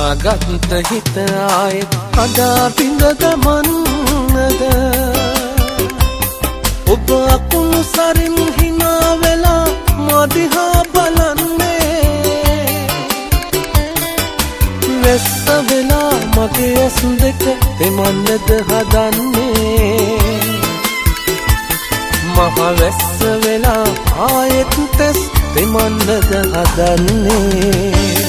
හදාගත්ත හිත ආයෙත් හදා බිඳ ගමන්නද ඔබ අකුණු සරින් හිනා වෙලා මදිහා බලන්නේ වෙස්ස වෙලා මගේ ඇස් දෙක දෙමන්නද හදන්නේ මහ වැස්ස වෙලා ආයෙත් තෙස් දෙමන්නද හදන්නේ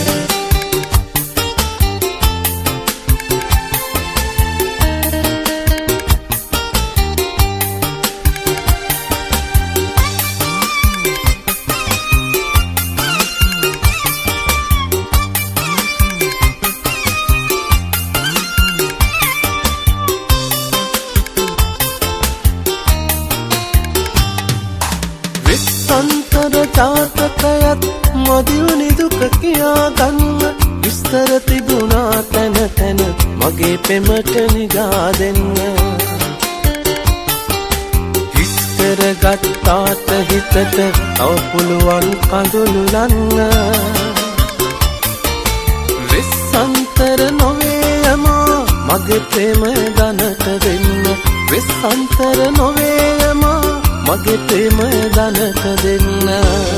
සන්තර ජාතකයත් මදිවුනි දුක කියා ගන්න විස්තර තිබුණා තැන තැන මගේ පෙමට නිගා දෙන්න විස්තර ගත්තාට හිතට තව පුළුවන් කඳුළු ලන්න විස්සන්තර නොවේ යමා මගේ ප්‍රේමය දනට දෙන්න විස්සන්තර නොවේ යමා මගේ ප්‍රේමය දනට දෙන්න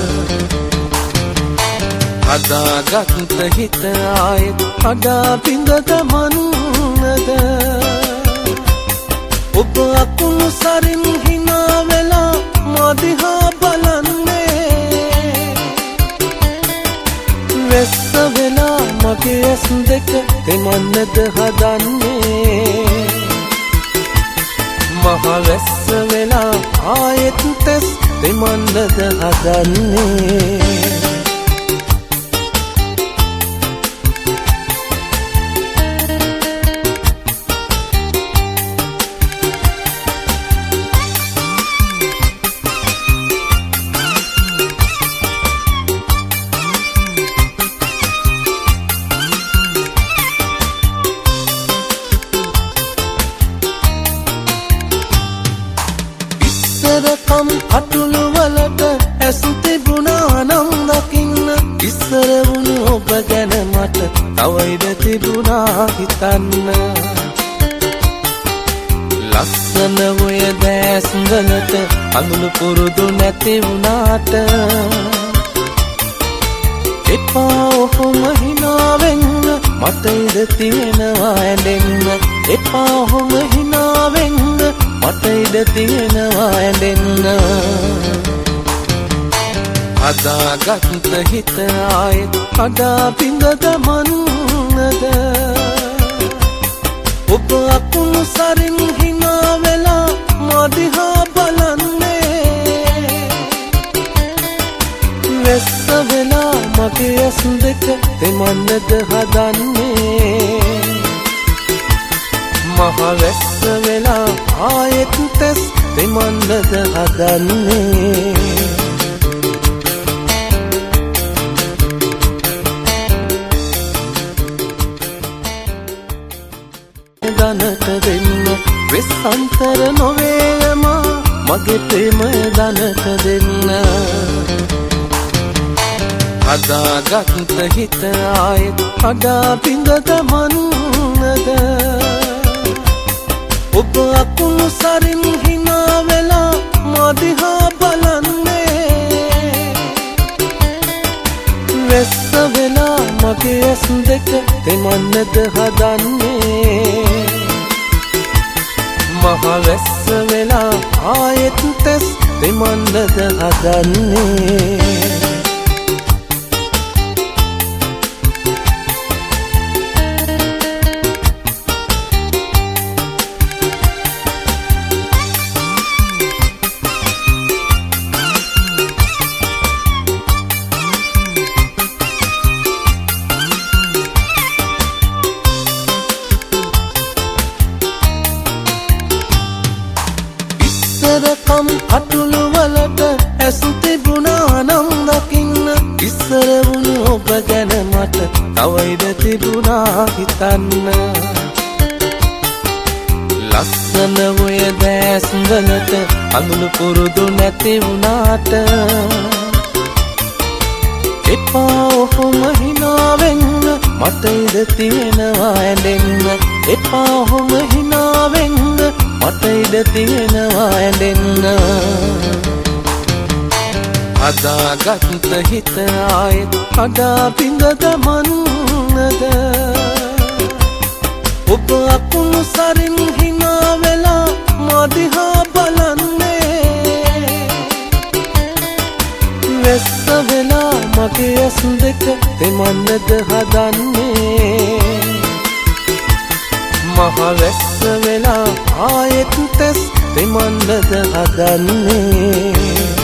හදාගත්ත හිත ආයෙත් හදා බිඳ ගමන්නද ඔබ අකුණු සරින් හිනා වෙලා මදිහා බලන්නේ වෙස්ස වෙලා මගේ ඇස් දෙක දෙමන්නද හදන්නේ මහ වැස්ස වෙලා ආයෙත් තෙස් දෙමන්නද හදන්නේ ඉස්සරකම් කටුළු වලට ඇස් තිබුණා නම් දකින්න ඉස්සර වුණු ඔබ ගැන මට තව ඉඩ තිබුණා හිතන්න ලස්සන ඔය දැස් වලට අඳුළු පුරුදු නැති වුණාට එපා ඔහොම හිනා වෙන්න මට ඉඩ තියෙනවා ඇඬෙන්න එපා ඔහොම හිනා වෙන්න මට ඉඩ තියෙනවා ඇඬෙන්න හදාගත්ත හිත ආයෙත් හදා බිඳ ගමන්නද ඔබ අකුණු සරින් හිනා වෙලා මදිහා බලන්නේ වෙස්ස වෙලා මගේ ඇස් දෙක දෙමන්නද හදන්නේ මහ වැස්ස වෙලා ආයෙත් තෙස් දෙමන්නද හදන්නේ දනට දෙන්න වෙස්සන්තර නොවේ යමා මගේ ප්‍රේමය දනට දෙන්න හදාගත්ත හිත ආයෙත් හදා බිඳ ගමන්නද ඔබ අකුණු සරින් හිනා වෙලා මදිහා බලන්නේ වෙස්ස වෙලා මගේ ඇස් දෙක දෙමන්නද හදන්නේ මහ වැස්ස වෙලා ආයෙත් තෙස් දෙමන්නද හදන්නේ ඉස්සරකම් කටුළු වලට ඇස් තිබුණා නම් දකින්න ඉස්සර වුණු ඔබ ගැන මට තව ඉඩ තිබුණා හිතන්න ලස්සන ඔය දැස් වලට අඳුළු පුරුදු නැති වුණාට එපා ඔහොම හිනා වෙන්න මට ඉඩ තියෙනවා ඇඬෙන්න එපා ඔහොම hina වෙන්න මට ඉඩ තියෙනවා ඇඬෙන්න අදාගත් හිත ආයෙත් කඩා බිඳ දමන්නද ඔබ අකුණු සරින් hina වෙලා මදිහා බලන්නේ වැස්ස වෙලා මගේ ඇස් දෙක තෙමන්නද හදන්නේ මහ වැස්ස වෙලා ආයෙත් තෙස් තෙමන්නද හදන්නේ